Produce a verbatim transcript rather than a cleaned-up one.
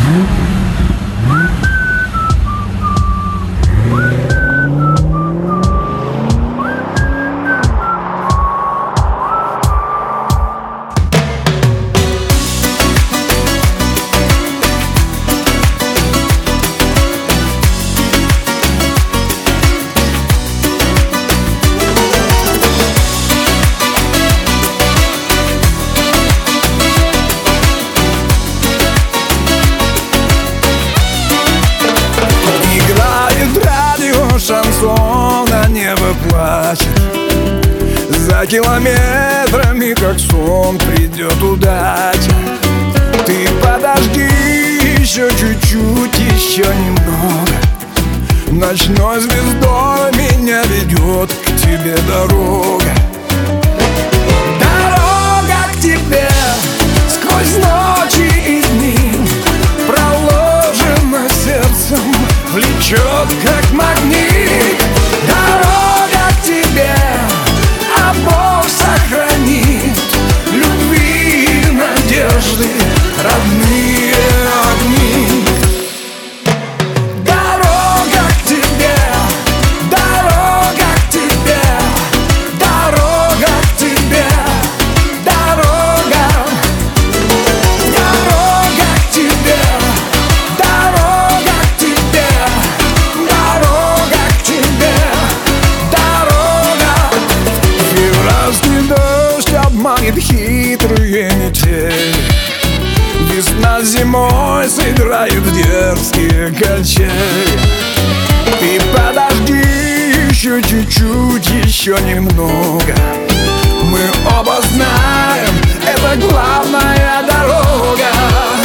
Шансона, небо плачет. За километрами, как сон, придет удача. Ты подожди еще чуть-чуть, еще немного. Ночной звездой меня ведет к тебе дорога. Дорога к тебе сквозь ночи и дни проложена сердцем, влечет как магнит. Дорога к тебе обоих сохранит, любви и надежды, родные огни. Дорога к тебе, дорога к тебе, дорога к тебе, дорога. Дорога к тебе, дорога к тебе, дорога к тебе, дорога. Февральский дождь обманет хитрые метели. Весна с зимой сыграют в дерзкие качели. Ты подожди еще чуть-чуть, еще немного. Мы оба знаем, это главная дорога.